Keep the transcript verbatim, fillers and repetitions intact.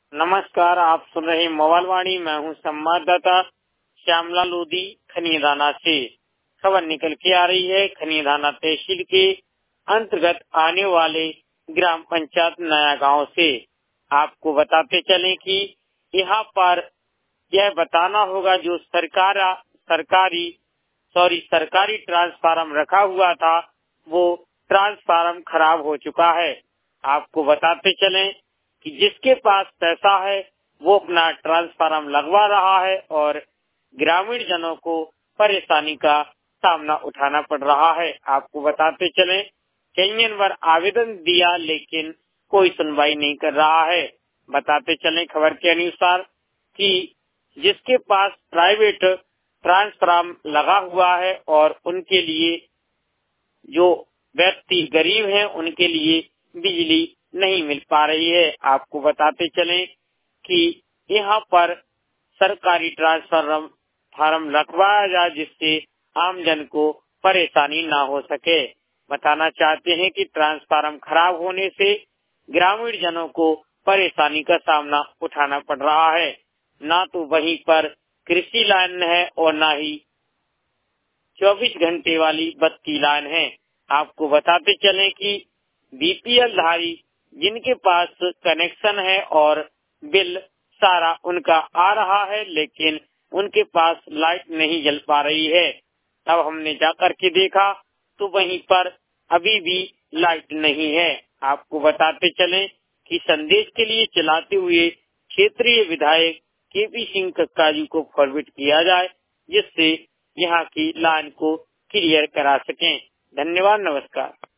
नमस्कार, आप सुन रहे मोबाइल वाणी। मैं हूं संवाददाता श्यामलाल लोधी खनियादाना से। खबर निकल के आ रही है खनियादाना तहसील के अंतर्गत आने वाले ग्राम पंचायत नया गांव से। आपको बताते चलें कि यहाँ पर यह बताना होगा जो सरकार सरकारी सॉरी सरकारी ट्रांसफार्मर रखा हुआ था वो ट्रांसफार्मर खराब हो चुका है। आपको बताते चलें कि जिसके पास पैसा है वो अपना ट्रांसफार्मर लगवा रहा है और ग्रामीण जनों को परेशानी का सामना उठाना पड़ रहा है। आपको बताते चलें कई बार आवेदन दिया लेकिन कोई सुनवाई नहीं कर रहा है। बताते चलें खबर के अनुसार कि जिसके पास प्राइवेट ट्रांसफार्मर लगा हुआ है और उनके लिए जो व्यक्ति गरीब हैं उनके लिए बिजली नहीं मिल पा रही है। आपको बताते चलें कि यहाँ पर सरकारी ट्रांसफार्मर फार्म लगवाया जाए जिससे आम जन को परेशानी ना हो सके। बताना चाहते हैं कि ट्रांसफार्मर खराब होने से ग्रामीण जनों को परेशानी का सामना उठाना पड़ रहा है। ना तो वहीं पर कृषि लाइन है और ना ही चौबीस घंटे वाली बत्ती लाइन है। आपको बताते चलें कि बीपीएल धारी जिनके पास कनेक्शन है और बिल सारा उनका आ रहा है लेकिन उनके पास लाइट नहीं जल पा रही है। तब हमने जाकर के देखा तो वहीं पर अभी भी लाइट नहीं है। आपको बताते चलें कि संदेश के लिए चलाते हुए क्षेत्रीय विधायक केपी सिंह कक्का जी को फॉरवर्ड किया जाए जिससे यहाँ की लाइन को क्लियर करा सकें। धन्यवाद, नमस्कार।